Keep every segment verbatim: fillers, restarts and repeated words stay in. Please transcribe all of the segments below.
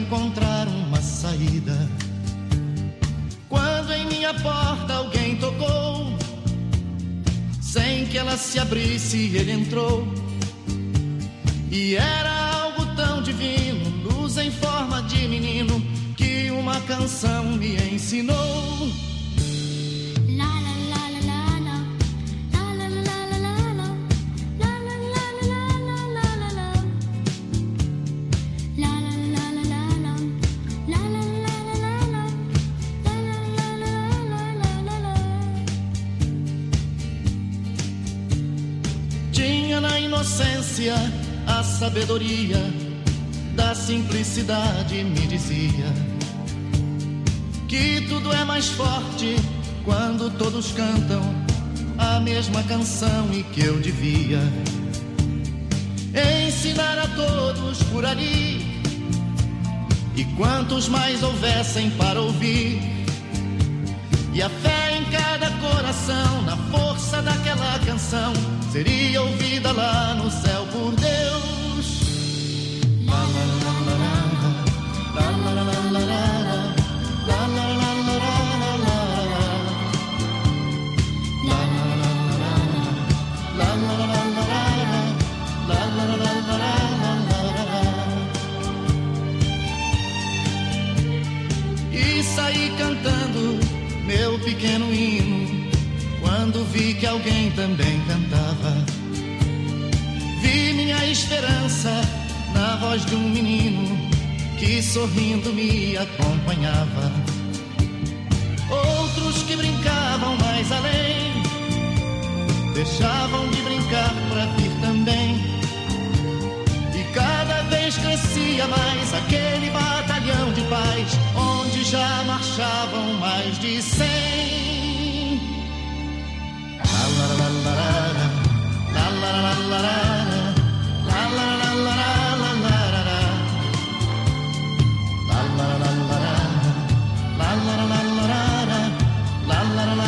encontrar uma saída. Quando em minha porta alguém tocou, sem que ela se abrisse, ele entrou. E era algo tão divino, luz em forma de menino, que uma canção me ensinou. Tinha na inocência a sabedoria da simplicidade, me dizia que tudo é mais forte quando todos cantam a mesma canção, e que eu devia ensinar a todos por ali, e quantos mais houvessem para ouvir, e a fé em cada coração, na força daquela canção, seria ouvida lá no céu por Deus. La la la la la, la la la la la, la la la la la, la la la la, la la la la. E saí cantando meu pequeno hino, quando vi que alguém também cantava. Vi minha esperança na voz de um menino que sorrindo me acompanhava. Outros que brincavam mais além, deixavam de brincar pra vir também. E cada vez crescia mais aquele batalhão de paz, onde já marchavam mais de cem. La la la la la, la la la la la, la la la la la, la la la la, la la la la la, la la la la la, la la la la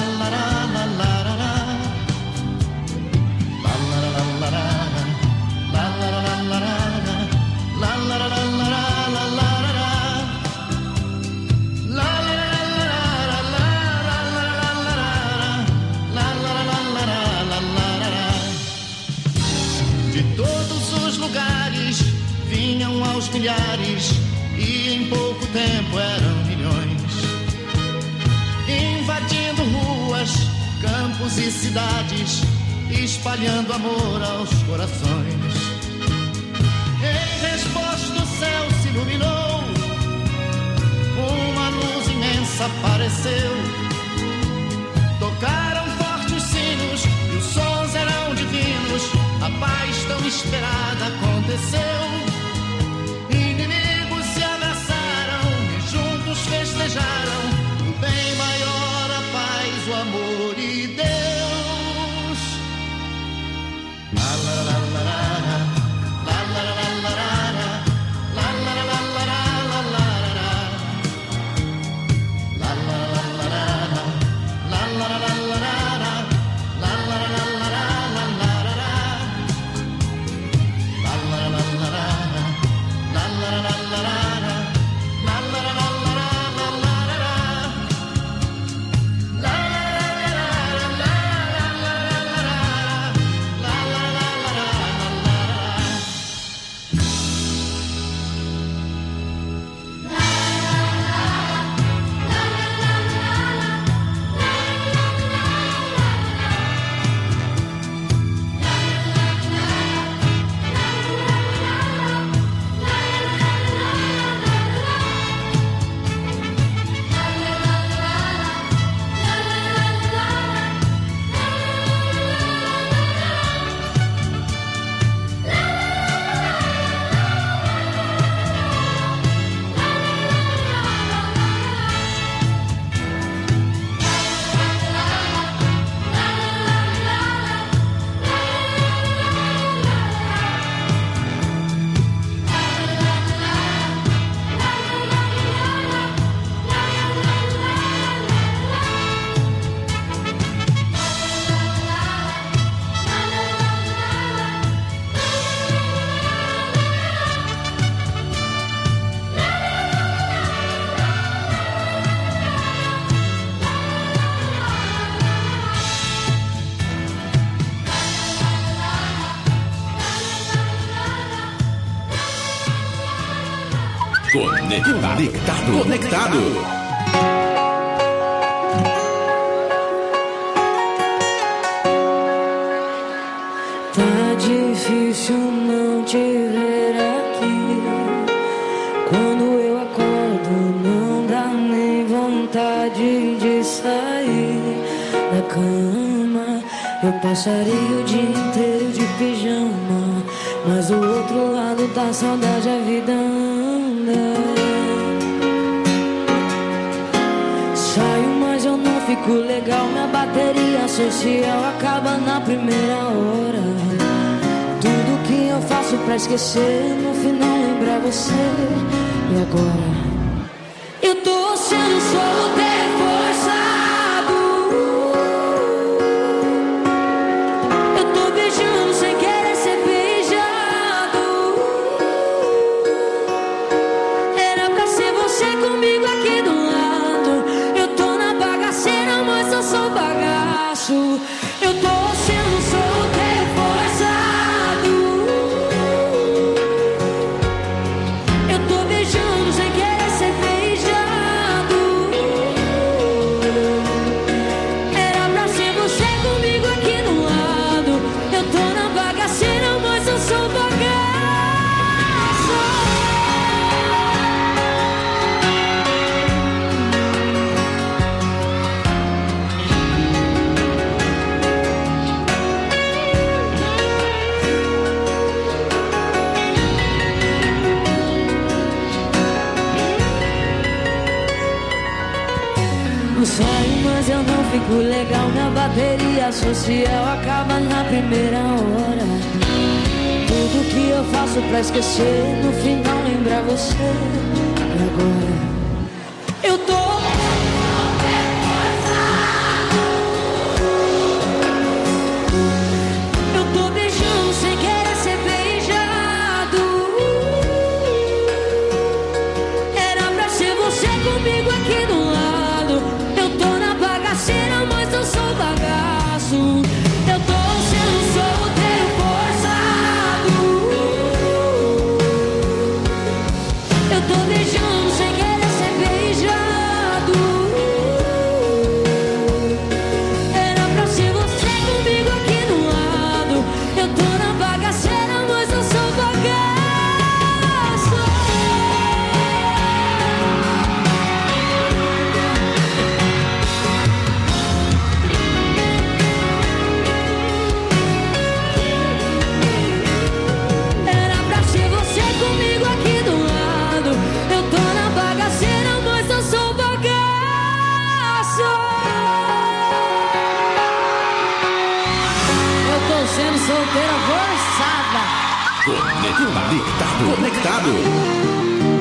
vinham aos milhares, e em pouco tempo eram milhões, invadindo ruas, campos e cidades, espalhando amor aos corações. Em resposta o céu se iluminou, uma luz imensa apareceu. Tocaram fortes os sinos e os sons eram divinos, a paz tão esperada aconteceu. Inimigos se abraçaram e juntos festejaram o bem maior, a paz, o amor e Deus. La la la la la, la la la la la, la la la la la la, la la la la la, la la la la la, la la la la la, la la la la la, la la la la la. Conectado. Conectado. Tá difícil não te ver aqui. Quando eu acordo não dá nem vontade de sair da cama. Eu passaria o dia inteiro de pijama, mas do outro lado da saudade a vida anda. Saio, mas eu não fico legal. Minha bateria social acaba na primeira hora. Tudo que eu faço pra esquecer, no final lembrar você. E agora? Eu tô sendo solteiro forçado. Eu tô beijando sem querer ser beijado. Era pra ser você comigo aqui do lado. Eu tô na bagaceira, mas eu sou bagaço. Eu tô sendo solteiro forçado. Eu tô beijando sem querer ser beijado. Era pra ser você comigo aqui do lado. Eu tô na bagaceira, mas eu sou bagaço. Eu saio, mas eu não fico legal. Minha bateria social acaba na primeira hora. Tudo que eu faço pra esquecer, no final lembrar você. E agora? Eu tô Eu tô beijando sem querer ser beijado. Era pra ser você comigo aqui do lado. Eu tô na bagaceira, mas eu sou bagaço. Eu tô sendo solteiro forçado. Eu tô beijando sem querer ser beijado. Era pra ser você comigo aqui do lado. Eu tô na bagaceira, mas eu sou bagaço. Era pra ser você comigo aqui do lado. Eu tô na bagaceira, mas eu sou bagaço. Eu tô sendo solteira forçada. Conectado. Conectado.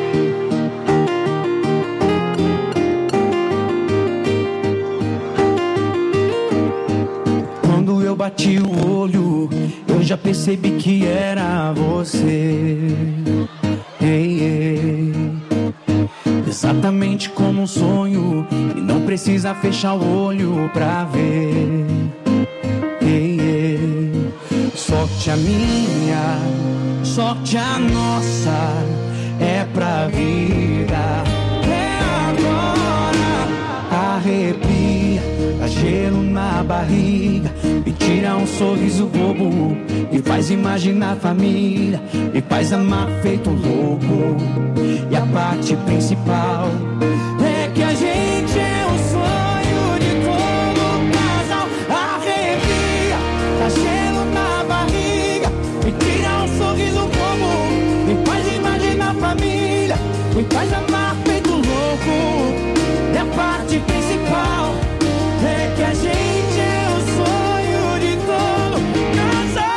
Quando eu bati o olho, eu já percebi que era você. Ei, ei. Exatamente como um sonho, e não precisa fechar o olho pra ver. Ei, ei. Sorte a minha, sorte a nossa, é pra vida. É agora, arrepia, dá gelo na barriga, me tira um sorriso bobo, me faz imaginar família, me faz amar feito louco. E a parte principal é que a gente é o sonho de todo casal. Arrepia, dá gelo na barriga, me tira um sorriso bobo, me faz imaginar família, me faz amar feito louco. E a parte principal é que a gente é o sonho de todo casal.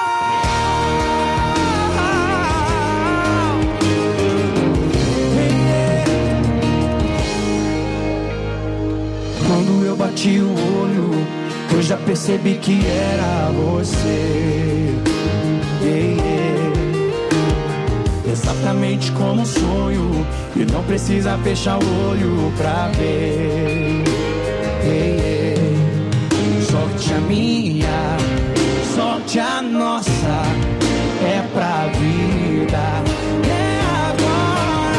Quando eu bati o olho, eu já percebi que era você. Yeah, yeah. Exatamente como um sonho, e não precisa fechar o olho pra ver. Yeah, yeah. Sorte a minha, sorte a nossa, é pra vida. É agora.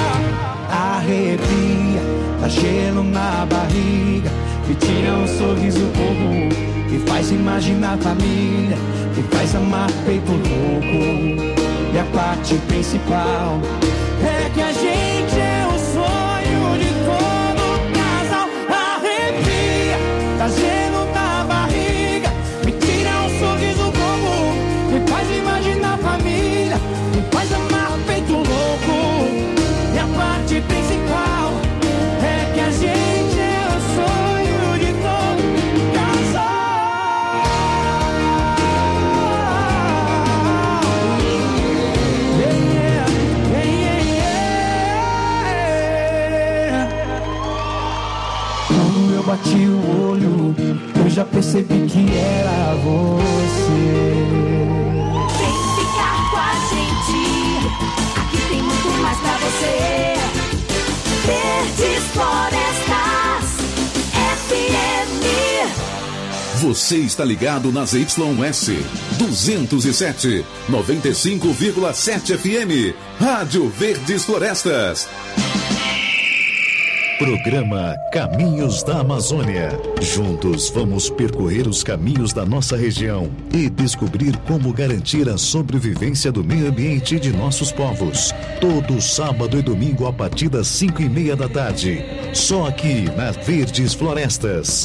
gelo na barriga, me tira um sorriso bobo, me faz imaginar família, me faz amar feito louco. E a parte principal é que a gente é o sonho de todo casal. Arrepia, tá gelo na barriga, me tira um sorriso bobo, me faz imaginar família, me faz amar feito louco. E a parte principal é que a gente é o sonho de todo casal. Yeah, yeah, yeah, yeah. Quando eu bati o olho, eu já percebi que era você. Vem ficar com a gente, aqui tem muito mais pra você. Verdes Florestas F M. Você está ligado nas Y S duzentos e sete, noventa e cinco vírgula sete F M. Rádio Verdes Florestas. Programa Caminhos da Amazônia. Juntos vamos percorrer os caminhos da nossa região e descobrir como garantir a sobrevivência do meio ambiente de nossos povos. Todo sábado e domingo a partir das cinco e meia da tarde. Só aqui na Verdes Florestas.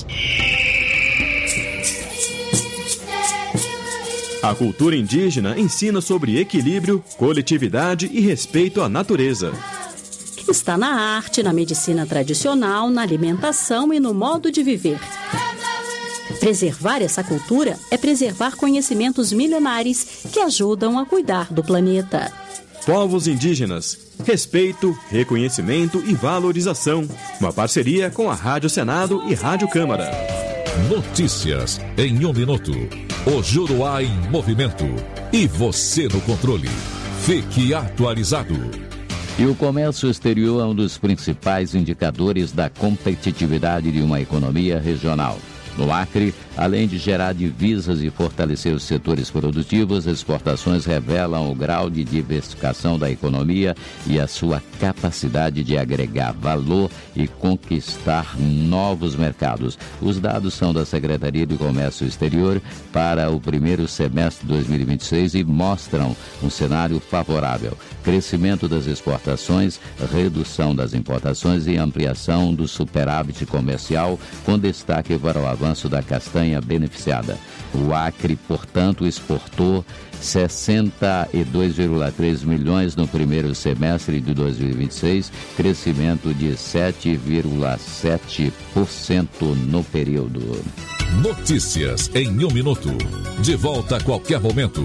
A cultura indígena ensina sobre equilíbrio, coletividade e respeito à natureza. Está na arte, na medicina tradicional, na alimentação e no modo de viver. Preservar essa cultura é preservar conhecimentos milenares que ajudam a cuidar do planeta. Povos indígenas, respeito, reconhecimento e valorização. Uma parceria com a Rádio Senado e Rádio Câmara. Notícias em um minuto. O Juruá em movimento. E você no controle. Fique atualizado. E o comércio exterior é um dos principais indicadores da competitividade de uma economia regional. No Acre, além de gerar divisas e fortalecer os setores produtivos, as exportações revelam o grau de diversificação da economia e a sua capacidade de agregar valor e conquistar novos mercados. Os dados são da Secretaria de Comércio Exterior para o primeiro semestre de dois mil e vinte e seis e mostram um cenário favorável. Crescimento das exportações, redução das importações e ampliação do superávit comercial, com destaque para o avanço da castanha beneficiada. O Acre, portanto, exportou sessenta e dois vírgula três milhões no primeiro semestre de dois mil e vinte e seis, crescimento de sete vírgula sete por cento no período. Notícias em um minuto. De volta a qualquer momento.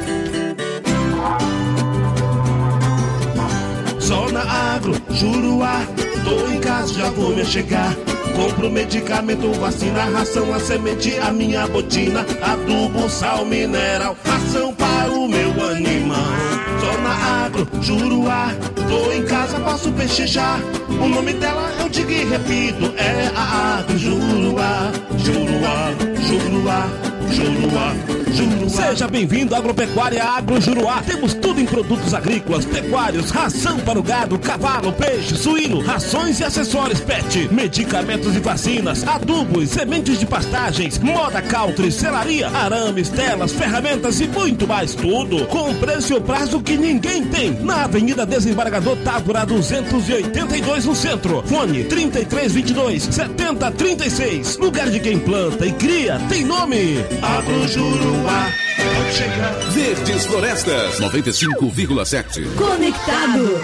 Zona Agro, Juruá, tô em casa, já vou me chegar. Compro medicamento, vacina, ração, a semente, a minha botina, adubo, sal, mineral, ração para o meu animal. Zona Agro, Juruá, tô em casa, posso pechinchar. O nome dela eu digo e repito, é a Agro Juruá, Juruá, Juruá, Juruá, Juruá. Seja bem-vindo à Agropecuária Agro Juruá. Temos tudo em produtos agrícolas, pecuários, ração para o gado, cavalo, peixe, suíno, rações e acessórios pet, medicamentos e vacinas, adubos, sementes de pastagens, moda country, selaria, arames, telas, ferramentas e muito mais. Tudo com preço e prazo que ninguém tem. Na Avenida Desembargador Távora duzentos e oitenta e dois no centro. Fone trinta e três, vinte e dois, setenta, trinta e seis. Lugar de quem planta e cria tem nome. Agro Juruá. Pode chegar. Verdes Florestas noventa e cinco vírgula sete. Conectado.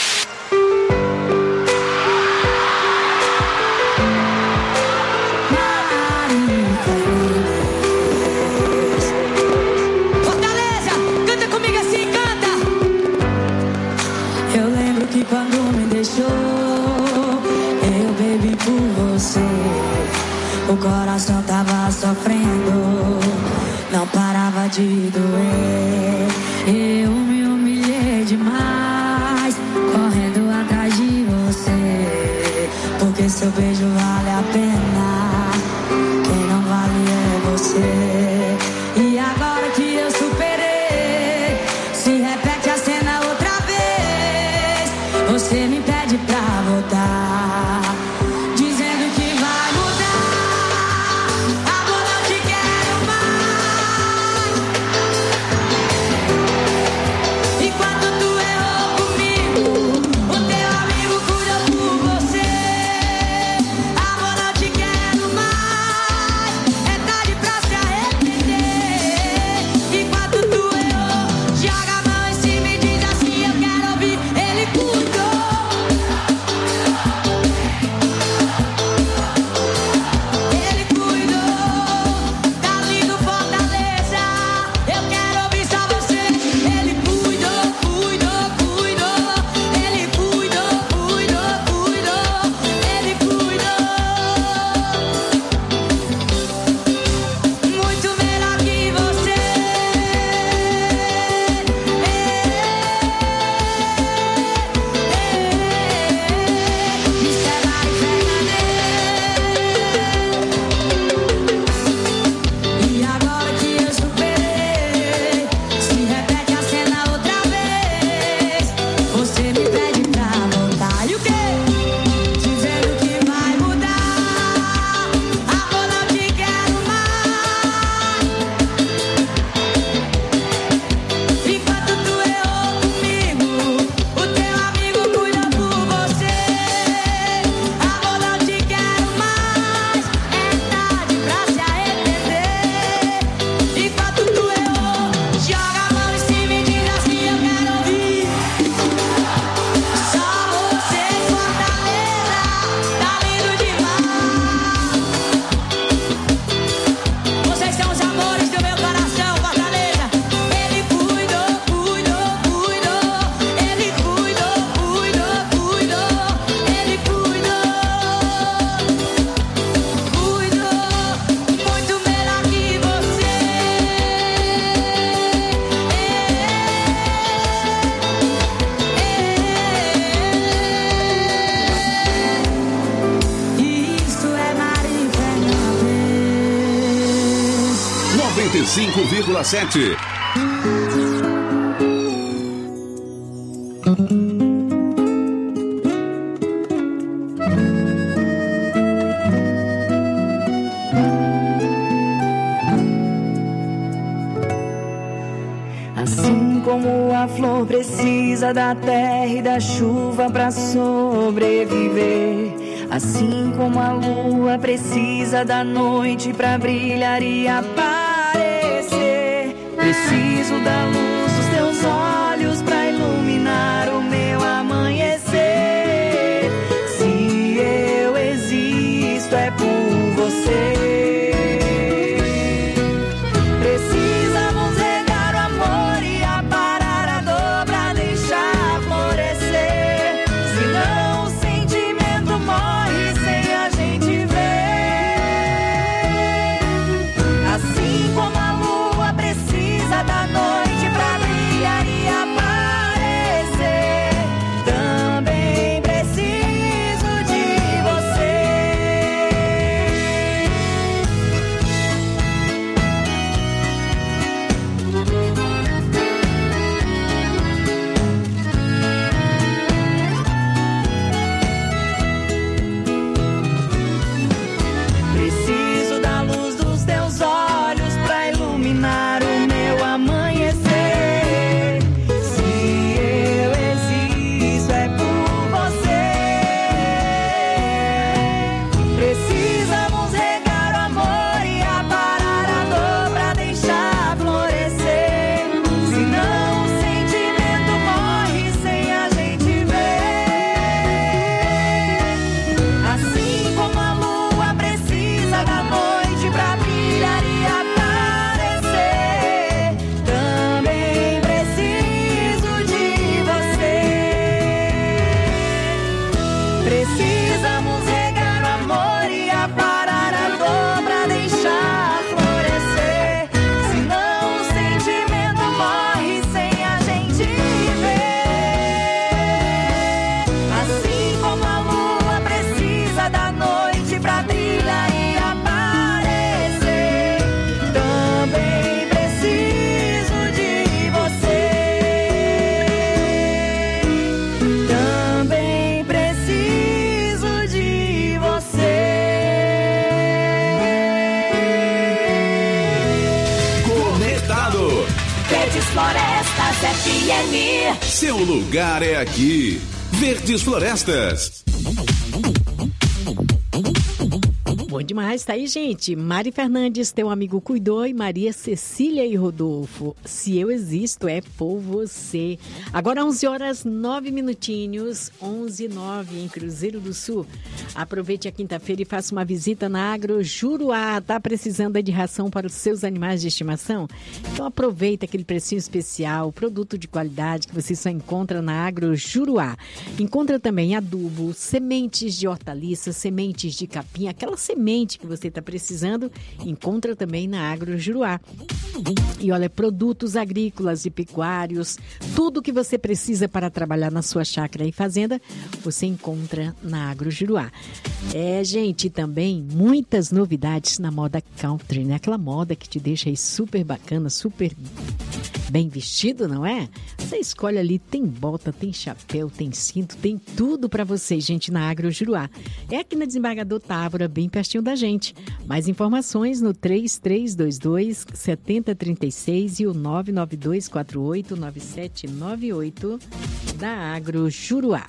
Fortaleza, canta comigo assim, canta. Eu lembro que quando me deixou, eu bebi por você. O coração tava sofrendo, não parava de doer. Eu me humilhei demais, correndo atrás de você. Porque seu beijo vale a pena, quem não vale é você. E agora que eu superei, se repete a cena outra vez. Você me pede pra voltar, e cinco vírgula sete. Assim como a flor precisa da terra e da chuva para sobreviver, assim como a lua precisa da noite para brilhar e aparecer, preciso da luz dos teus olhos para iluminar o meu amanhecer. Se eu existo é por você. Seu lugar é aqui. Verdes Florestas. Bom demais, tá aí, gente. Mari Fernandes, teu amigo cuidou, e Maria Cecília e Rodolfo. Se eu existo, é por você. Agora onze horas, nove minutinhos, onze e nove em Cruzeiro do Sul. Aproveite a quinta-feira e faça uma visita na Agro Juruá. Tá precisando de ração para os seus animais de estimação? Então aproveita aquele precinho especial, produto de qualidade que você só encontra na Agro Juruá. Encontra também adubo, sementes de hortaliças, sementes de capim, aquela semente que você está precisando, encontra também na Agro Juruá. E olha, produtos agrícolas e pecuários, tudo que você precisa para trabalhar na sua chácara e fazenda, você encontra na Agro Juruá. É, gente, também muitas novidades na moda country, né? Aquela moda que te deixa aí super bacana, super bem vestido, não é? Você escolhe ali, tem bota, tem chapéu, tem cinto, tem tudo para você, gente, na Agro Juruá. É aqui na Desembargador Távora, bem pertinho da gente. Mais informações no três três dois dois, sete zero três seis e o nove nove dois quatro oito nove sete nove oito da Agro Juruá.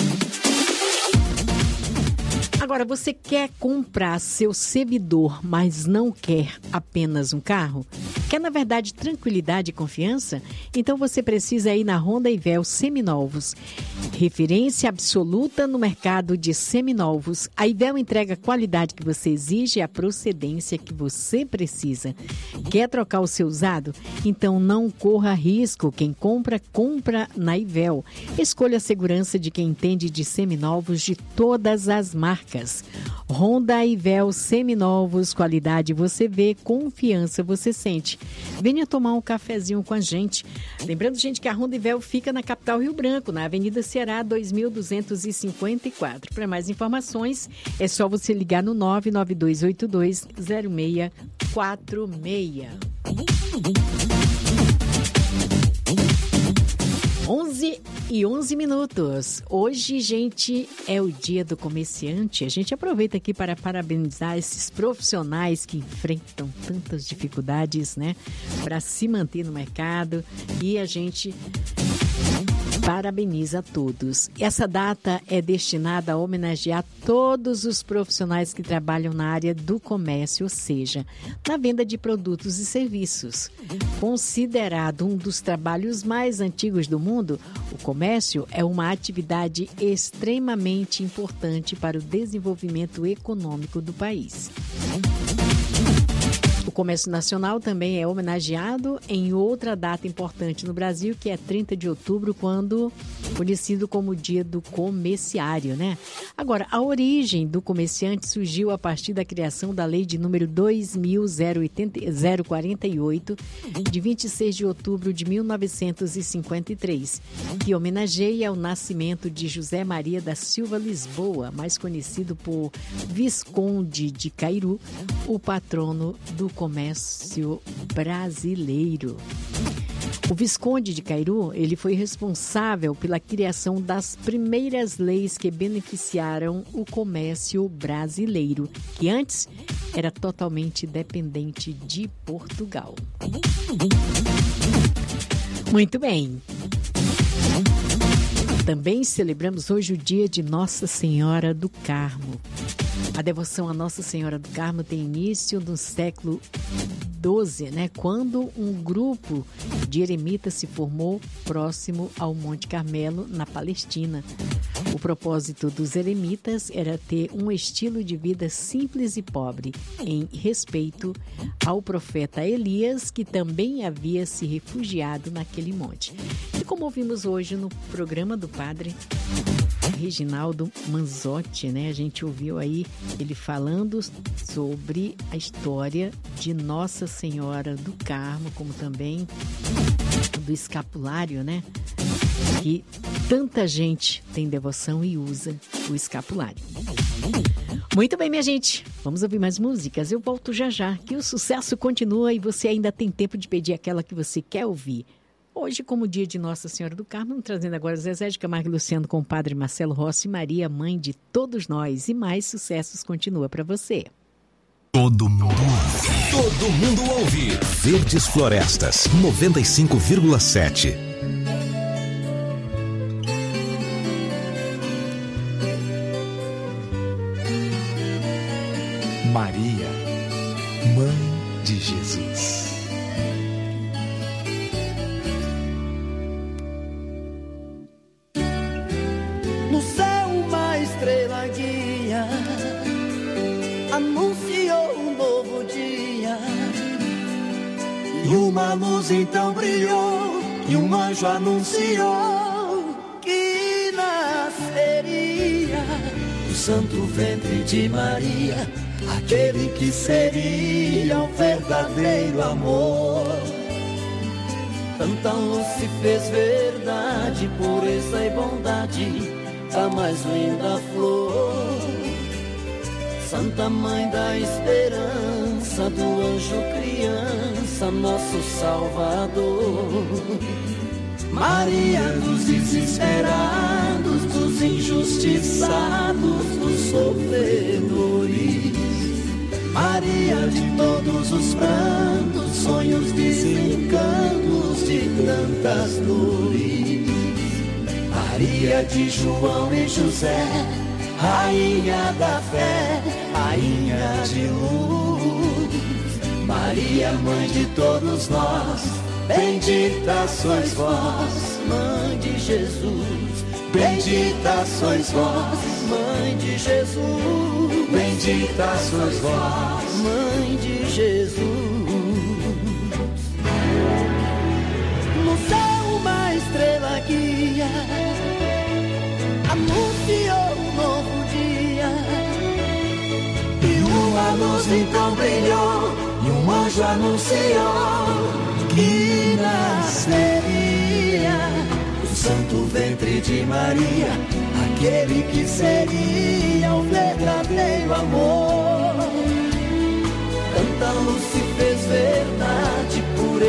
Agora, você quer comprar seu servidor, mas não quer apenas um carro? Quer, na verdade, tranquilidade e confiança? Então você precisa ir na Honda Ivel Seminovos. Referência absoluta no mercado de seminovos. A Ivel entrega a qualidade que você exige e a procedência que você precisa. Quer trocar o seu usado? Então não corra risco. Quem compra, compra na Ivel. Escolha a segurança de quem entende de seminovos de todas as marcas. Honda Ivel Seminovos, qualidade você vê, confiança você sente. Venha tomar um cafezinho com a gente. Lembrando, gente, que a Honda Ivel fica na capital Rio Branco, na Avenida Ceará dois mil duzentos e cinquenta e quatro. Para mais informações, é só você ligar no nove nove dois oito dois zero seis quatro seis. onze e onze minutos. Hoje, gente, é o dia do comerciante. A gente aproveita aqui para parabenizar esses profissionais que enfrentam tantas dificuldades, né, para se manter no mercado, e a gente parabeniza a todos. Essa data é destinada a homenagear todos os profissionais que trabalham na área do comércio, ou seja, na venda de produtos e serviços. Considerado um dos trabalhos mais antigos do mundo, o comércio é uma atividade extremamente importante para o desenvolvimento econômico do país. O comércio nacional também é homenageado em outra data importante no Brasil, que é trinta de outubro, quando conhecido como Dia do Comerciário, né? Agora, a origem do comerciante surgiu a partir da criação da Lei de número dois mil zero quarenta e oito, de vinte e seis de outubro de mil novecentos e cinquenta e três, que homenageia o nascimento de José Maria da Silva Lisboa, mais conhecido por Visconde de Cairu, o patrono do comércio brasileiro. O Visconde de Cairu, ele foi responsável pela criação das primeiras leis que beneficiaram o comércio brasileiro, que antes era totalmente dependente de Portugal. Muito bem. Também celebramos hoje o dia de Nossa Senhora do Carmo. A devoção a Nossa Senhora do Carmo tem início no século doze, né, quando um grupo de eremitas se formou próximo ao Monte Carmelo, na Palestina. O propósito dos eremitas era ter um estilo de vida simples e pobre, em respeito ao profeta Elias, que também havia se refugiado naquele monte. E como ouvimos hoje no programa do padre Reginaldo Manzotti, né? A gente ouviu aí ele falando sobre a história de Nossa Senhora do Carmo, como também do escapulário, né? Que tanta gente tem devoção e usa o escapulário. Muito bem, minha gente. Vamos ouvir mais músicas. Eu volto já já, que o sucesso continua e você ainda tem tempo de pedir aquela que você quer ouvir. Hoje, como dia de Nossa Senhora do Carmo, trazendo agora Zezé de Camargo e Luciano com o Padre Marcelo Rossi e Maria, mãe de todos nós. E mais sucessos continua para você. Todo mundo ouve. Todo mundo ouve. Verdes Florestas, noventa e cinco vírgula sete. Maria, mãe de Jesus. No céu uma estrela guia anunciou um novo dia, e uma luz então brilhou, e um anjo anunciou que nasceria do santo ventre de Maria aquele que seria o verdadeiro amor. Tanta luz se fez verdade, pureza e bondade, a mais linda flor. Santa Mãe da Esperança, do anjo criança, nosso Salvador. Maria dos desesperados, dos injustiçados, dos sofredores. Maria de todos os prantos, sonhos, desencantos, de tantas dores. Maria de João e José, rainha da fé, rainha de luz. Maria, mãe de todos nós, bendita sois vós, mãe de Jesus. Bendita sois vós, mãe de Jesus. Bendita sois vós, mãe de Jesus. No céu uma estrela guia anunciou um novo dia, e uma luz então brilhou, e um anjo anunciou que nasceria do santo ventre de Maria aquele que seria o verdadeiro amor. Tanta luz se fez verdade, pureza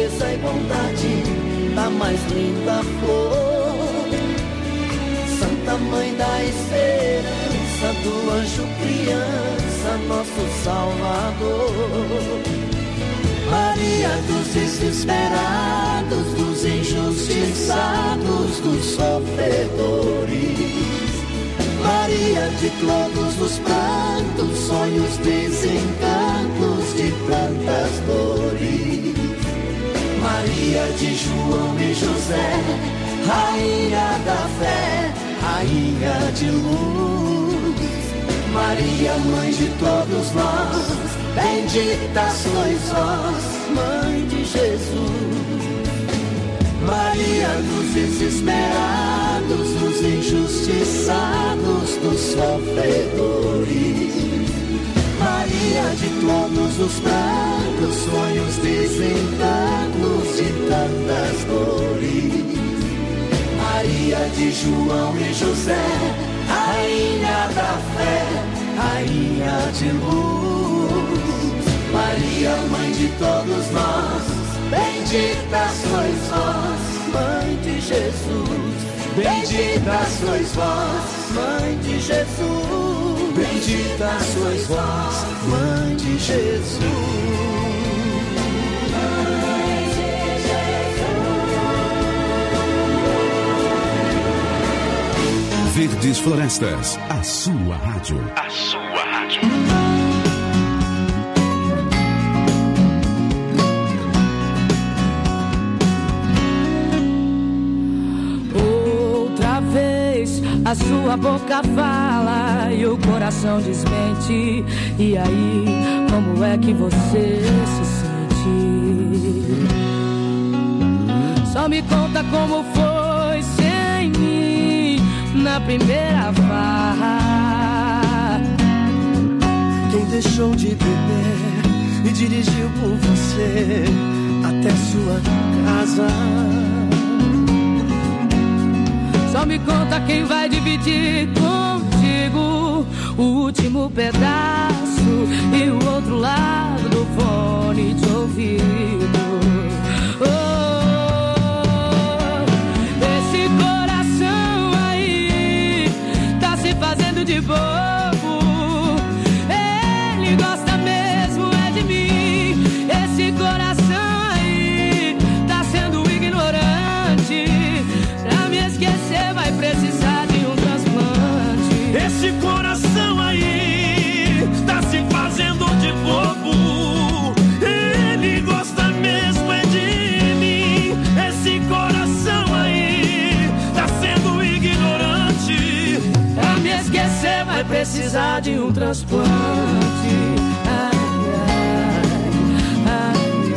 bondade da mais linda flor. Santa Mãe da Esperança, do anjo criança, nosso Salvador. Maria dos desesperados, dos injustiçados, dos sofredores. Maria de todos os prantos, sonhos, desencantos, de tantas dores. Maria de João e José, rainha da fé, rainha de luz. Maria, mãe de todos nós, bendita sois vós, mãe de Jesus. Maria dos desesperados, dos injustiçados, dos sofredores. Maria de todos os prantos, sonhos, desencantos, de tantas dores. Maria de João e José, rainha da fé, rainha de luz. Maria, mãe de todos nós, bendita sois vós, mãe de Jesus. Bendita sois vós, mãe de Jesus. Bendita sois vós, mãe de Jesus. Verdes Florestas, a sua rádio. A sua rádio. Outra vez a sua boca fala e o coração desmente. E aí, como é que você se sente? Só me conta como foi sem mim na primeira farra. Quem deixou de beber e dirigiu por você até sua casa. Só me conta quem vai dividir contigo o último pedaço e o outro lado do fone de ouvido. Oh, esse coração aí tá se fazendo de bobo. Ele gosta mesmo é de mim. Esse coração aí tá sendo ignorante. Pra me esquecer vai precisar de um transplante. Esse coração aí tá se fazendo de bobo. Ele gosta mesmo é de mim. Esse coração aí tá sendo ignorante. Pra me esquecer vai precisar de um transplante. Ai, ai,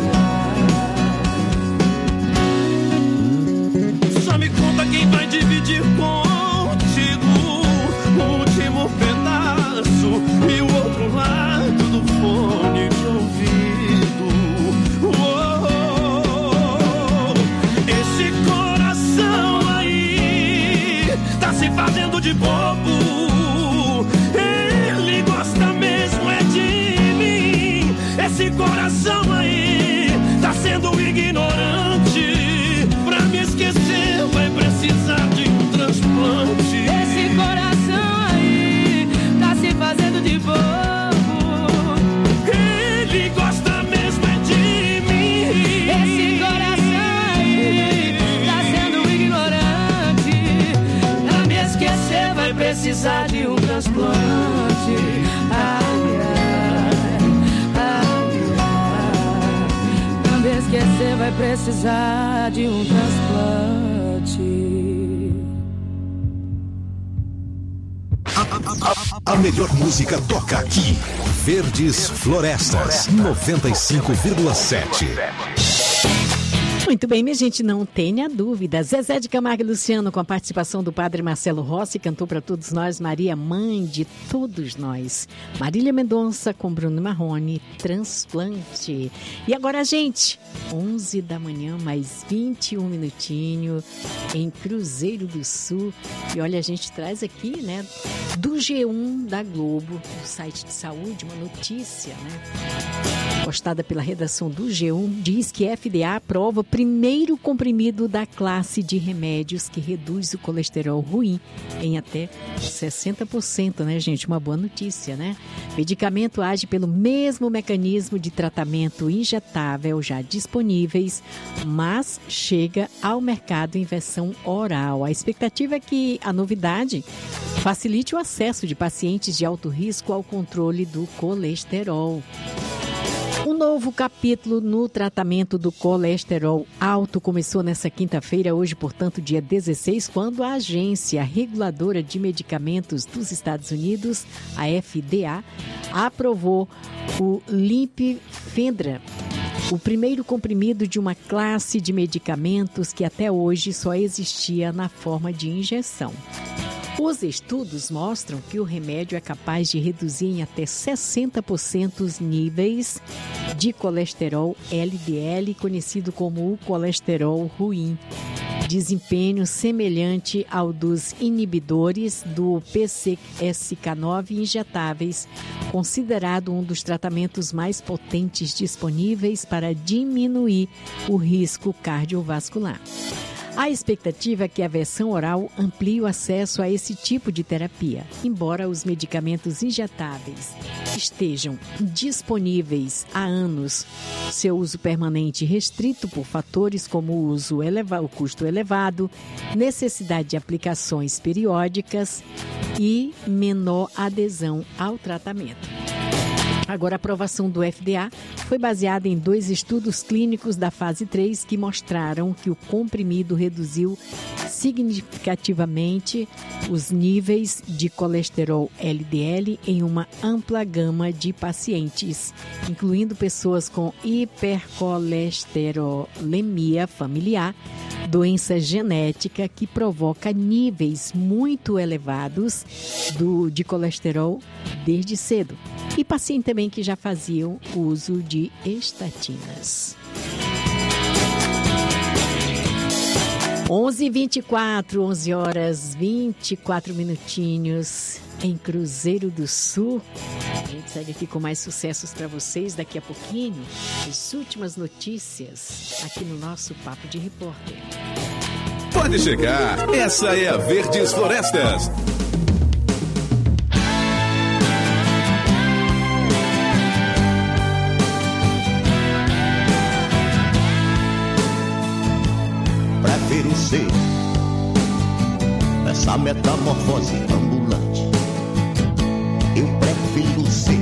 ai. Só me conta quem vai dividir contigo o último pedaço e o outro lado do fone de ouvido. Oh, esse coração aí tá se fazendo de bobo. Ele gosta mesmo é de mim. Esse coração aí tá sendo ignorante. Pra me esquecer vai precisar de um transplante. esse coração aí tá se fazendo de bobo. Ele gosta mesmo é de mim. Esse coração aí tá sendo ignorante. Pra me esquecer vai precisar de um transplante. Ai, ai, ai, ai. Pra me esquecer vai precisar de um transplante. A melhor música toca aqui. Verdes Florestas, noventa e cinco vírgula sete. Muito bem, minha gente, não tenha dúvida. Zezé de Camargo e Luciano, com a participação do padre Marcelo Rossi, cantou para todos nós Maria, mãe de todos nós. Marília Mendonça com Bruno Marrone, Transplante. E agora, gente, onze da manhã, mais vinte e um minutinhos, em Cruzeiro do Sul. E olha, a gente traz aqui, né, do G um da Globo, do site de saúde, uma notícia, né, postada pela redação do G um, diz que F D A aprova primeiro comprimido da classe de remédios que reduz o colesterol ruim em até sessenta por cento, né, gente? Uma boa notícia, né? O medicamento age pelo mesmo mecanismo de tratamento injetável já disponíveis, mas chega ao mercado em versão oral. A expectativa é que a novidade facilite o acesso de pacientes de alto risco ao controle do colesterol. Um novo capítulo no tratamento do colesterol alto começou nesta quinta-feira, hoje, portanto, dia dezesseis, quando a Agência Reguladora de Medicamentos dos Estados Unidos, a F D A, aprovou o Limfendra, o primeiro comprimido de uma classe de medicamentos que até hoje só existia na forma de injeção. Os estudos mostram que o remédio é capaz de reduzir em até sessenta por cento os níveis de colesterol L D L, conhecido como o colesterol ruim. Desempenho semelhante ao dos inibidores do P C S K nove injetáveis, considerado um dos tratamentos mais potentes disponíveis para diminuir o risco cardiovascular. A expectativa é que a versão oral amplie o acesso a esse tipo de terapia. Embora os medicamentos injetáveis estejam disponíveis há anos, seu uso permanente restrito por fatores como o, uso eleva- o custo elevado, necessidade de aplicações periódicas e menor adesão ao tratamento. Agora, a aprovação do F D A foi baseada em dois estudos clínicos da fase três que mostraram que o comprimido reduziu significativamente os níveis de colesterol L D L em uma ampla gama de pacientes, incluindo pessoas com hipercolesterolemia familiar, doença genética que provoca níveis muito elevados do, de colesterol desde cedo, e pacientes também que já faziam uso de estatinas. onze e vinte e quatro, onze horas vinte e quatro minutinhos em Cruzeiro do Sul. A gente segue aqui com mais sucessos para vocês daqui a pouquinho. As últimas notícias aqui no nosso Papo de Repórter. Pode chegar, essa é a Verdes Florestas. Prefiro ser essa metamorfose ambulante. Eu prefiro ser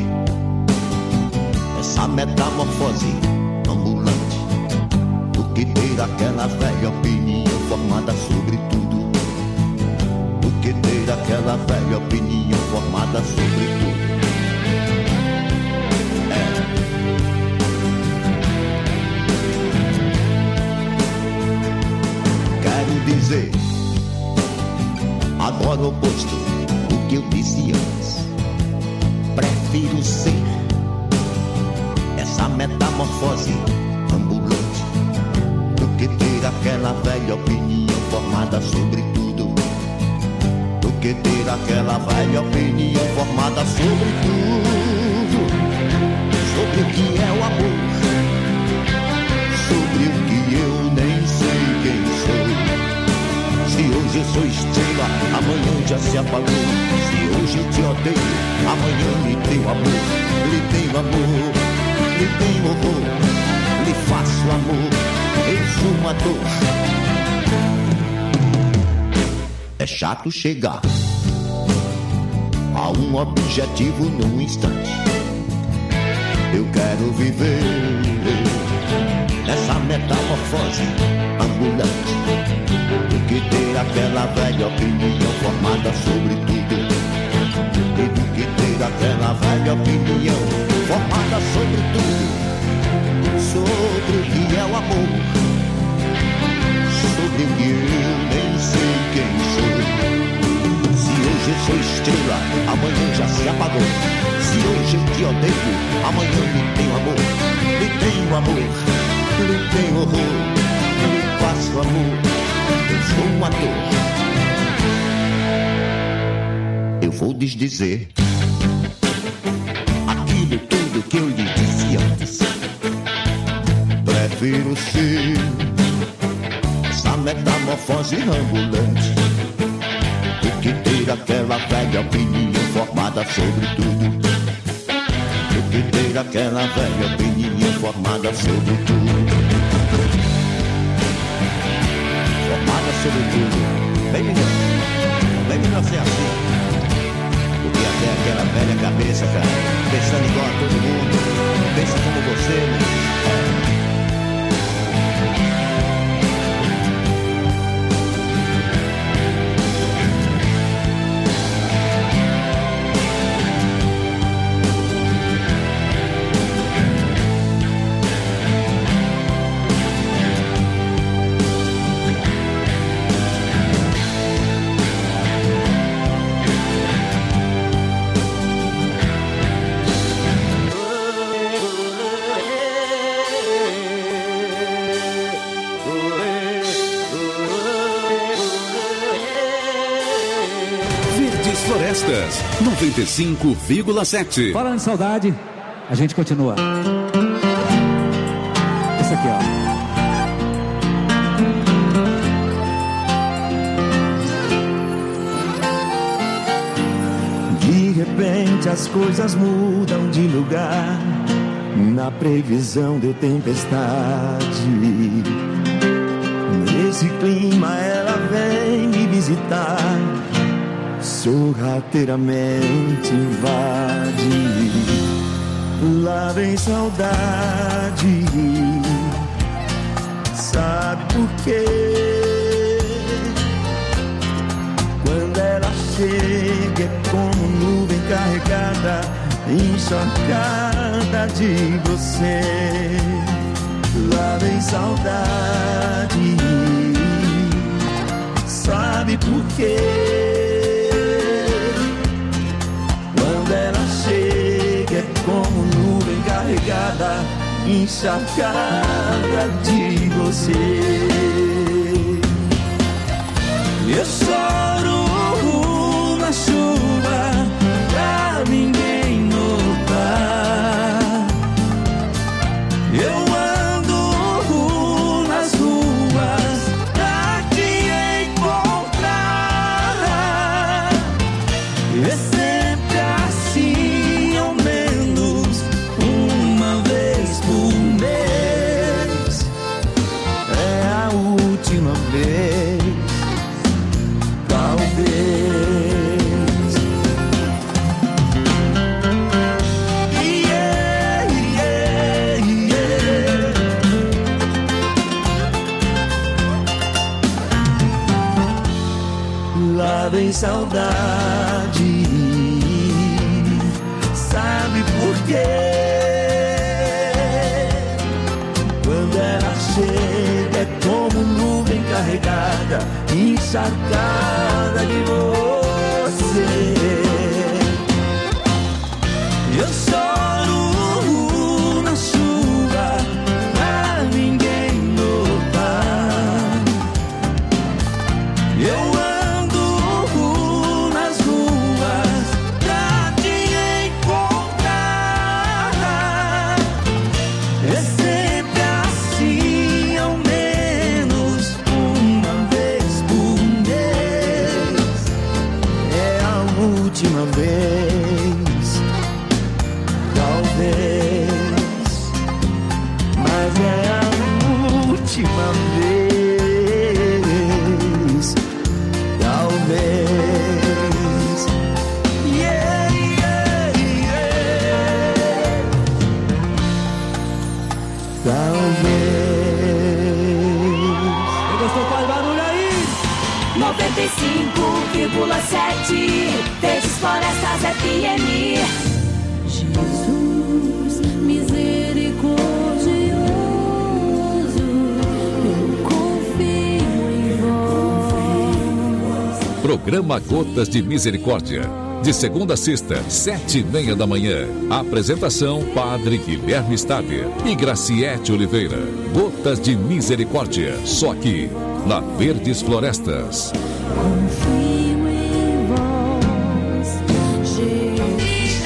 essa metamorfose ambulante do que ter aquela velha opinião formada sobre tudo. Do que ter aquela velha opinião formada sobre tudo. Dizer agora o oposto do que eu disse antes. Prefiro ser essa metamorfose ambulante do que ter aquela velha opinião formada sobre tudo. Do que ter aquela velha opinião formada sobre tudo. Sobre o que é o amor, sobre o que eu nem sei quem sou. Se hoje eu sou estrela, amanhã já se apagou. Se hoje eu te odeio, amanhã lhe tenho amor. Lhe tenho amor, lhe tenho horror. Lhe faço amor, eu sou uma dor. É chato chegar a um objetivo num instante. Eu quero viver nessa metamorfose ambulante. Do que ter aquela velha opinião formada sobre tudo. E do que ter aquela velha opinião formada sobre tudo. Sobre o que é o amor. Sobre o que eu nem sei quem sou. Se hoje eu sou estrela, amanhã já se apagou. Se hoje eu te odeio, amanhã lhe tenho amor. Lhe tenho amor, lhe tenho horror. Lhe faço amor, eu sou um ator. Eu vou desdizer aquilo tudo que eu lhe disse antes. Prefiro ser metamorfose ambulante. O que ter aquela velha opinião formada sobre tudo. O que ter aquela velha opinião formada sobre tudo. Formada sobre tudo. Bem melhor, bem melhor ser assim. Do que até aquela velha cabeça, cara, pensando igual a todo mundo. Pensa como você, né? noventa e cinco vírgula sete. Falando de saudade, a gente continua. Esse aqui, ó. De repente as coisas mudam de lugar, na previsão de tempestade. Nesse clima ela vem me visitar, sorrateiramente invade. Lá vem saudade, sabe por quê? Quando ela chega é como nuvem carregada, encharcada de você. Lá vem saudade, sabe por quê? Ela chega é como nuvem carregada, encharcada de você. Eu choro na chuva pra ninguém notar. Eu ando nas ruas pra te encontrar. Esse saudade, sabe por quê? Quando ela chega é como nuvem carregada, encharcada de você. Eu choro na chuva pra ninguém notar. Eu última vez, talvez, mas é a última vez, talvez. Yeah, yeah, yeah. Talvez. Você gostou? Faz barulho aí! noventa e cinco vírgula sete Verdes Florestas F M. Jesus, misericordioso, eu confio em vós. Programa Gotas de Misericórdia. De segunda a sexta, sete e meia da manhã. Apresentação: Padre Guilherme Stader e Graciete Oliveira. Gotas de Misericórdia. Só aqui, na Verdes Florestas. Confio em vós, Jesus.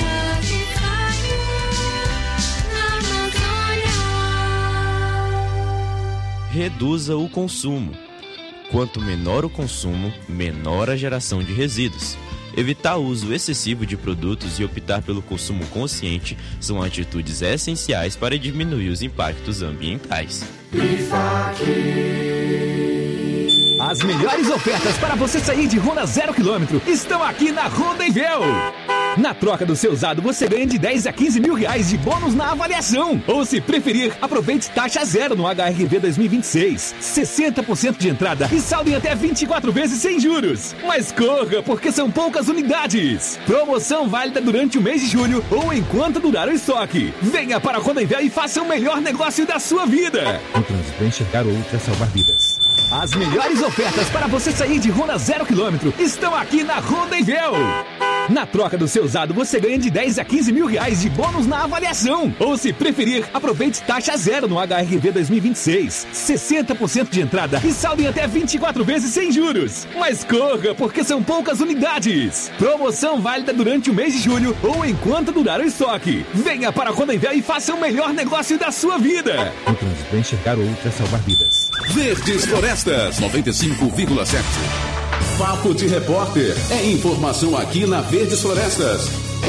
Reduza o consumo. Quanto menor o consumo, menor a geração de resíduos. Evitar o uso excessivo de produtos e optar pelo consumo consciente são atitudes essenciais para diminuir os impactos ambientais. As melhores ofertas para você sair de Honda zero quilômetro estão aqui na Honda Invel. Na troca do seu usado, você ganha de dez a quinze mil reais de bônus na avaliação. Ou, se preferir, aproveite taxa zero no H R V dois mil e vinte e seis. sessenta por cento de entrada e saldo em até vinte e quatro vezes sem juros. Mas corra, porque são poucas unidades. Promoção válida durante o mês de julho ou enquanto durar o estoque. Venha para a Honda Invel e faça o melhor negócio da sua vida. No trânsito, enxergar outro é salvar vidas. As melhores ofertas para você sair de Honda zero quilômetro estão aqui na Honda Invel. Na troca do seu usado, você ganha de dez a quinze mil reais de bônus na avaliação. Ou, se preferir, aproveite taxa zero no H R V dois mil e vinte e seis. sessenta por cento de entrada e saldo em até vinte e quatro vezes sem juros. Mas corra, porque são poucas unidades. Promoção válida durante o mês de julho ou enquanto durar o estoque. Venha para a Honda Invel e faça o melhor negócio da sua vida. No trânsito, enxergar outro é salvar vidas. Verdes Florestas noventa e cinco vírgula sete. Papo de Repórter. É informação aqui na Verdes Florestas.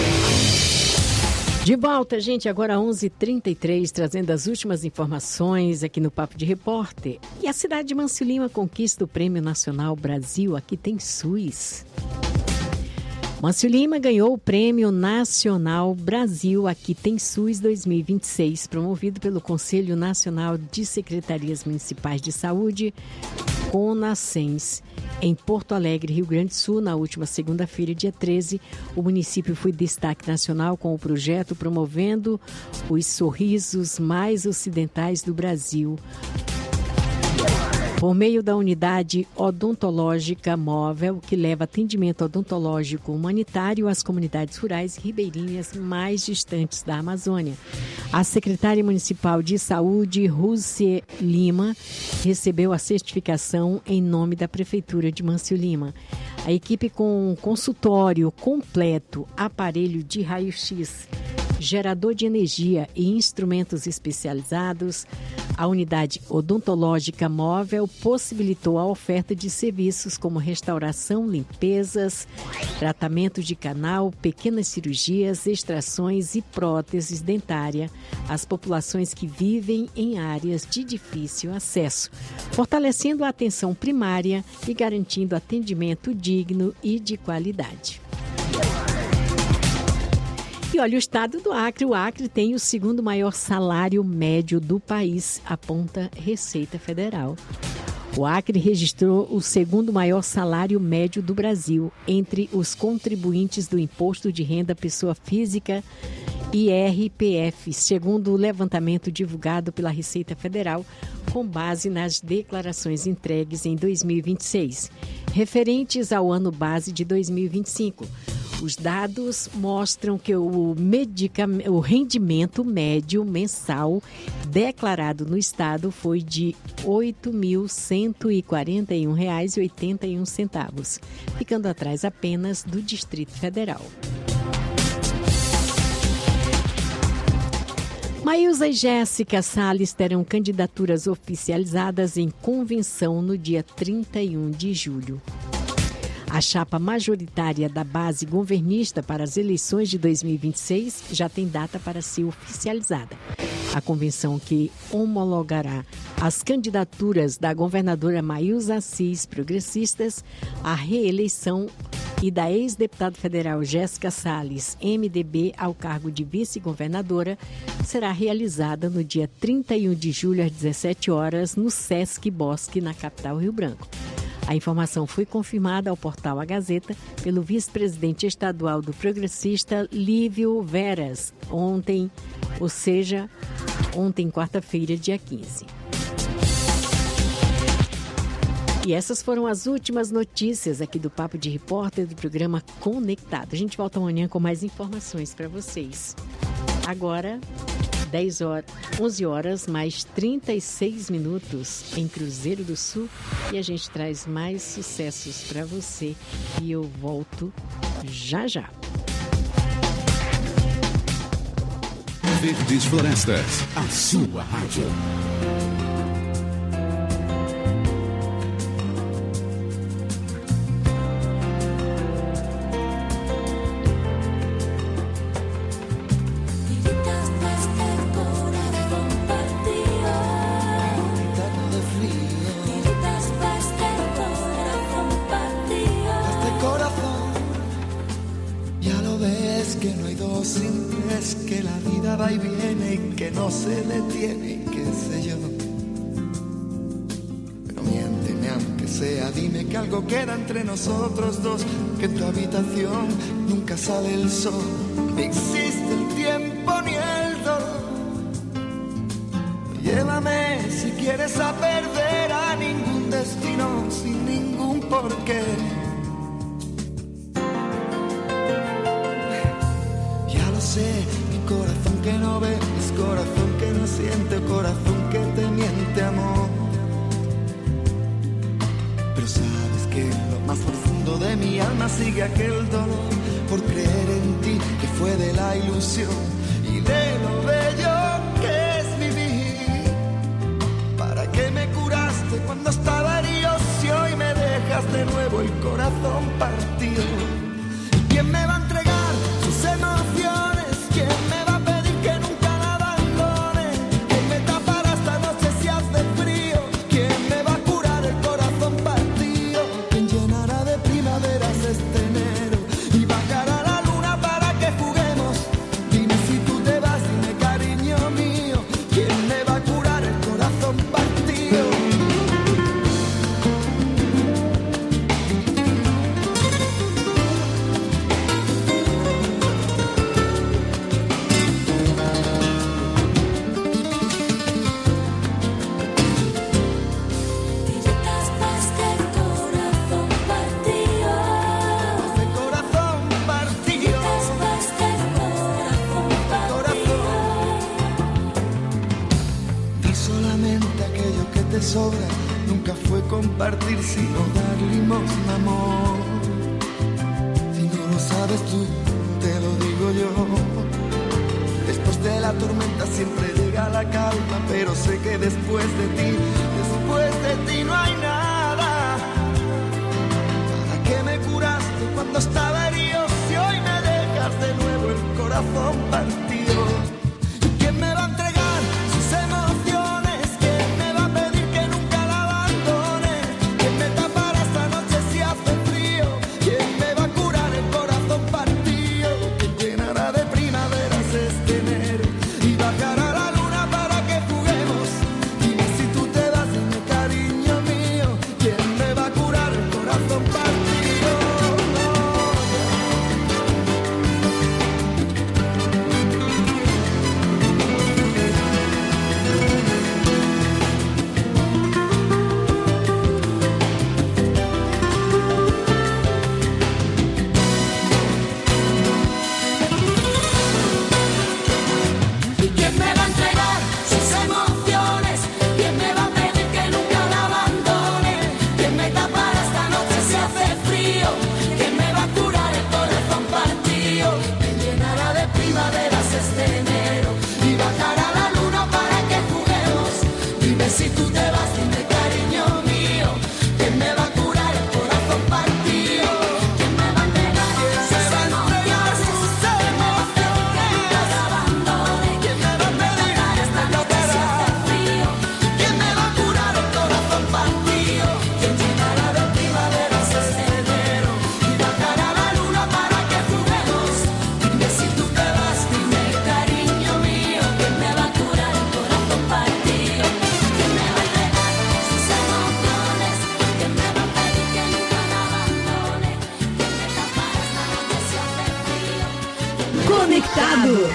De volta, gente, agora onze e trinta e três, trazendo as últimas informações aqui no Papo de Repórter. E a cidade de Mâncio Lima conquista o Prêmio Nacional Brasil Aqui Tem SUS. Mâncio Lima ganhou o Prêmio Nacional Brasil Aqui Tem SUS dois mil e vinte e seis, promovido pelo Conselho Nacional de Secretarias Municipais de Saúde, CONASENS. Em Porto Alegre, Rio Grande do Sul, na última segunda-feira, dia treze, o município foi destaque nacional com o projeto promovendo os sorrisos mais ocidentais do Brasil, por meio da unidade odontológica móvel, que leva atendimento odontológico humanitário às comunidades rurais ribeirinhas mais distantes da Amazônia. A secretária municipal de saúde, Rússia Lima, recebeu a certificação em nome da Prefeitura de Mâncio Lima. A equipe, com consultório completo, aparelho de raio-x, gerador de energia e instrumentos especializados, a unidade odontológica móvel possibilitou a oferta de serviços como restauração, limpezas, tratamento de canal, pequenas cirurgias, extrações e próteses dentária às populações que vivem em áreas de difícil acesso, fortalecendo a atenção primária e garantindo atendimento digno e de qualidade. E olha, o estado do Acre, o Acre tem o segundo maior salário médio do país, aponta Receita Federal. O Acre registrou o segundo maior salário médio do Brasil entre os contribuintes do Imposto de Renda Pessoa Física I R P F, segundo o levantamento divulgado pela Receita Federal, com base nas declarações entregues em dois mil e vinte e seis, referentes ao ano base de dois mil e vinte e cinco. Os dados mostram que o, medicam- o rendimento médio mensal declarado no estado foi de oito mil cento e quarenta e um reais e oitenta e um centavos, ficando atrás apenas do Distrito Federal. Maílza e Jéssica Salles terão candidaturas oficializadas em convenção no dia trinta e um de julho. A chapa majoritária da base governista para as eleições de dois mil e vinte e seis já tem data para ser oficializada. A convenção, que homologará as candidaturas da governadora Maílza Assis, progressistas, à reeleição, e da ex-deputada federal Jéssica Salles, M D B, ao cargo de vice-governadora, será realizada no dia trinta e um de julho, às dezessete horas, no Sesc Bosque, na capital Rio Branco. A informação foi confirmada ao portal A Gazeta pelo vice-presidente estadual do progressista, Lívio Veras, ontem, ou seja, ontem, quarta-feira, dia quinze. E essas foram as últimas notícias aqui do Papo de Repórter do programa Conectado. A gente volta amanhã com mais informações para vocês. Agora, dez horas, onze horas, mais trinta e seis minutos em Cruzeiro do Sul, e a gente traz mais sucessos para você. E eu volto já já. Verdes Florestas, a sua rádio. no hay dos sin tres, que la vida va y viene y que no se detiene y qué sé yo. Pero miénteme aunque sea, dime que algo queda entre nosotros dos, que en tu habitación nunca sale el sol, ni existe el tiempo ni el dolor. Llévame si quieres a perder a ningún destino sin ningún porqué. Ya lo sé, mi corazón que no ve, es corazón que no siente, corazón que te miente, amor. Pero sabes que en lo más profundo de mi alma sigue aquel dolor por creer en ti, que fue de la ilusión y de lo bello que es vivir. ¿Para qué me curaste cuando estaba herido si hoy me dejas de nuevo el corazón partido? ¿Quién me va a entregar sus emociones? ¿Quién me va a pedir que nunca la abandone? ¿Quién me tapará esta noche si hace frío? ¿Quién me va a curar el corazón partido? ¿Quién llenará de primaveras este enero y bajará la luna para que juguemos? Dime si tú te vas, dime cariño mío, ¿quién me va a curar el corazón partido? Sobra, nunca fue compartir sino dar limosna, amor. Si no lo sabes tú, te lo digo yo. Después de la tormenta siempre llega la calma, pero sé que después de ti, después de ti no hay nada. ¿Para qué me curaste cuando estaba herido si hoy me dejas de nuevo el corazón partido? ¿Quién me va a entregar sus emociones? Conectado.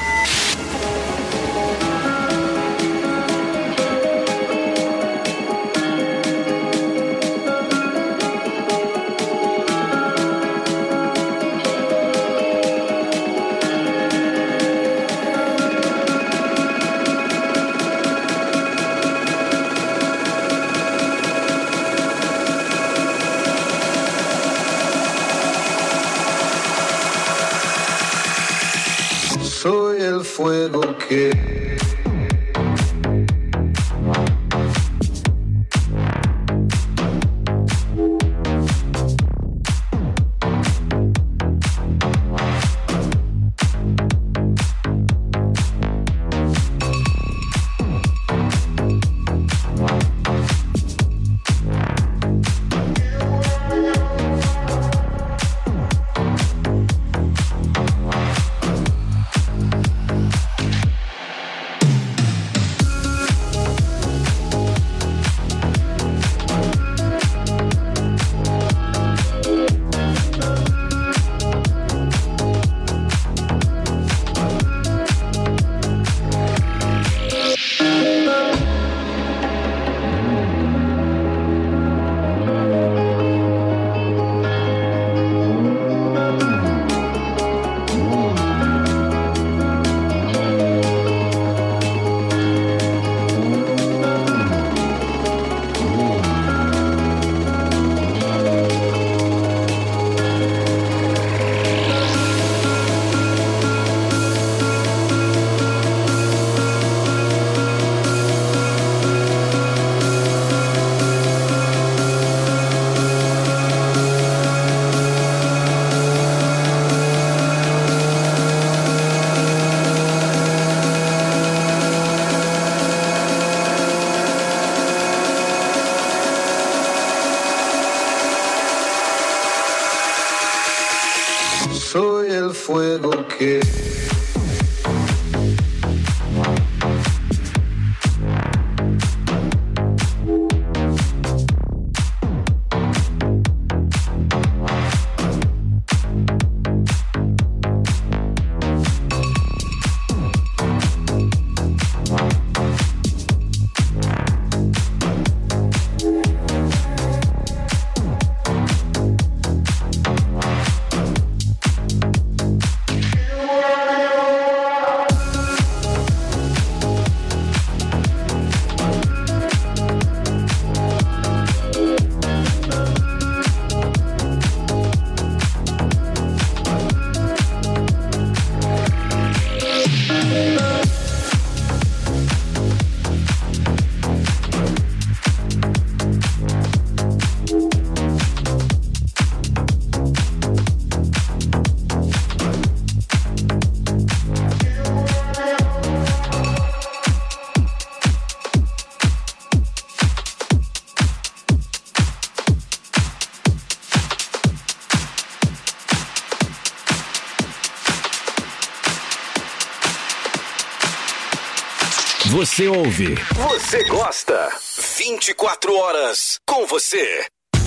Soy el fuego que quê? Você ouve. Você gosta. vinte e quatro horas com você.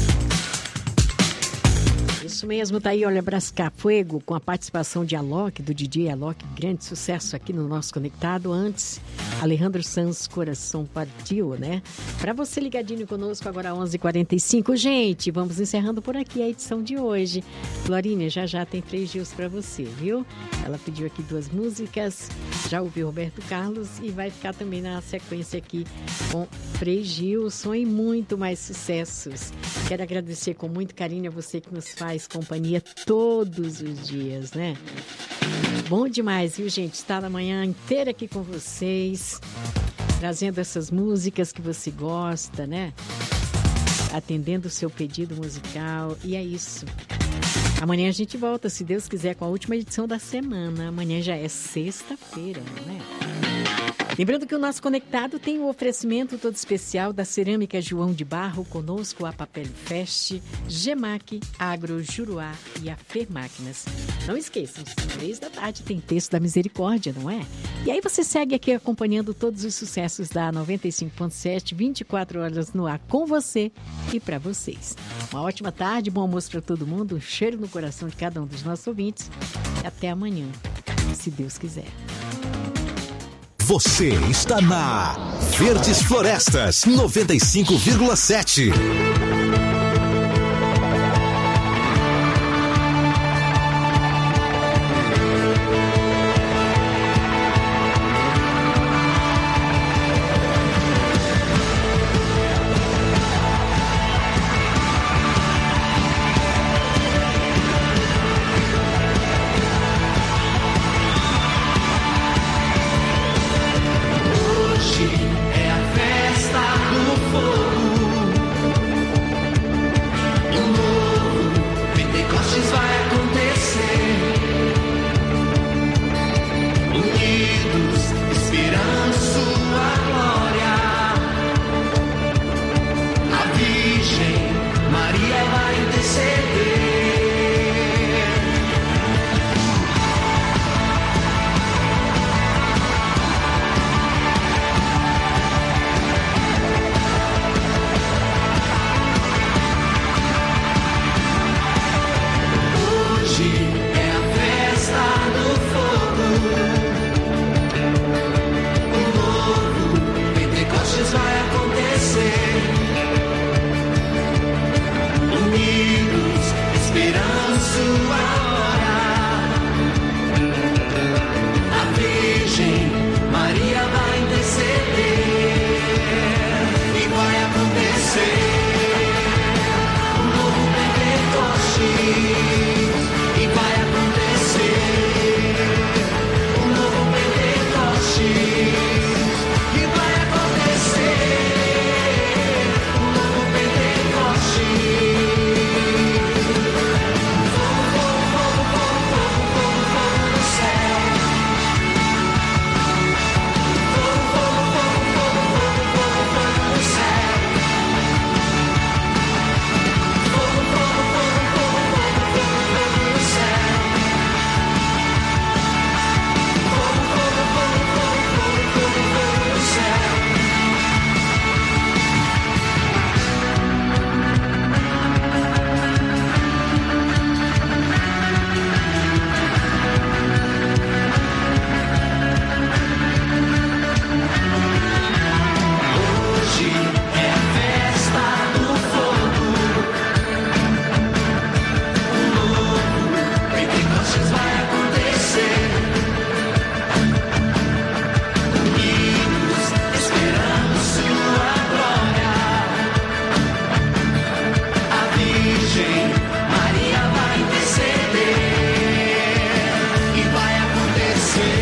Isso mesmo, tá aí, olha, Brascar Fuego, com a participação de Alok, do D J Alok, grande sucesso aqui no nosso Conectado. Antes, Alejandro Sanz, Coração Partiu, né? Pra você ligadinho conosco, agora onze e quarenta e cinco. Gente, vamos encerrando por aqui a edição de hoje. Florinha, já já tem três dias pra você, viu? Ela pediu aqui duas músicas, já ouviu Roberto Carlos e vai ficar também na sequência aqui com Frei Gilson e muito mais sucessos. Quero agradecer com muito carinho a você que nos faz companhia todos os dias, né? Bom demais, viu, gente? Estar na manhã inteira aqui com vocês, trazendo essas músicas que você gosta, né? Atendendo o seu pedido musical. E é isso. Amanhã a gente volta, se Deus quiser, com a última edição da semana. Amanhã já é sexta-feira, não é? Lembrando que o nosso Conectado tem um oferecimento todo especial da Cerâmica João de Barro, conosco a Papel Fest, Gemac, Agro, Juruá e a Fer Máquinas. Não esqueçam, três da tarde tem texto da Misericórdia, não é? E aí você segue aqui acompanhando todos os sucessos da noventa e cinco ponto sete, vinte e quatro horas no ar com você e para vocês. Uma ótima tarde, bom almoço para todo mundo, um cheiro no coração de cada um dos nossos ouvintes. E até amanhã, se Deus quiser. Você está na Verdes Florestas noventa e cinco vírgula sete.